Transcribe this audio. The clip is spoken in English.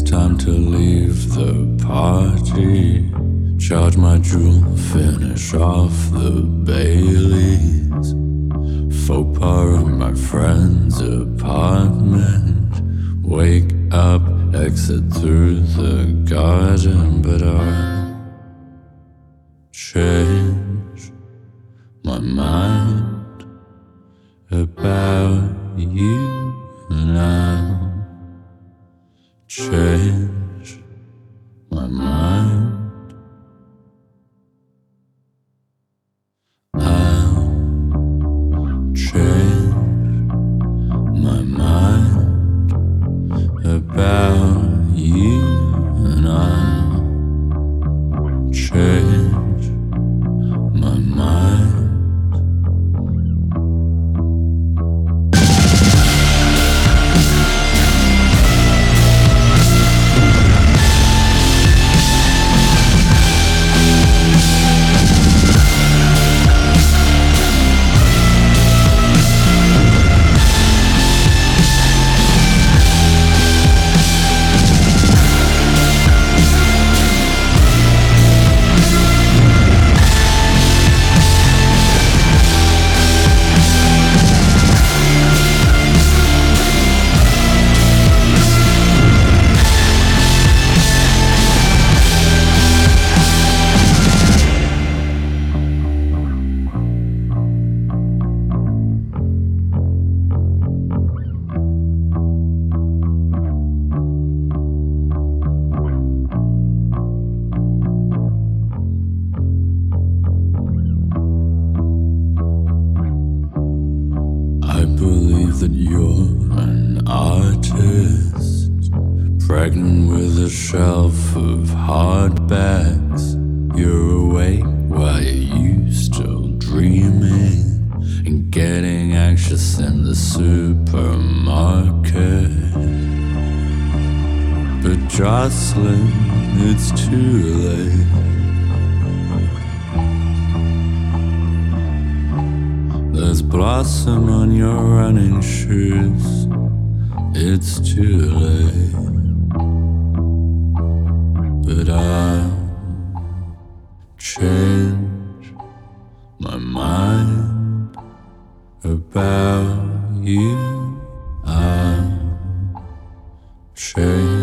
time to leave the party. Charge my jewel, finish off the Baileys. Faux pas of my friend's apartment. Wake up, exit through the garden. But I change my mind about you now. Change my mind. I'll change my mind about you, and I'll change my mind. I believe that you're an artist, pregnant with a shelf of hardbacks. You're awake while you're still dreaming and getting anxious in the supermarket. But Jocelyn, it's too late. There's blossom on your running shoes. It's too late. But I'll change my mind about you. I'll change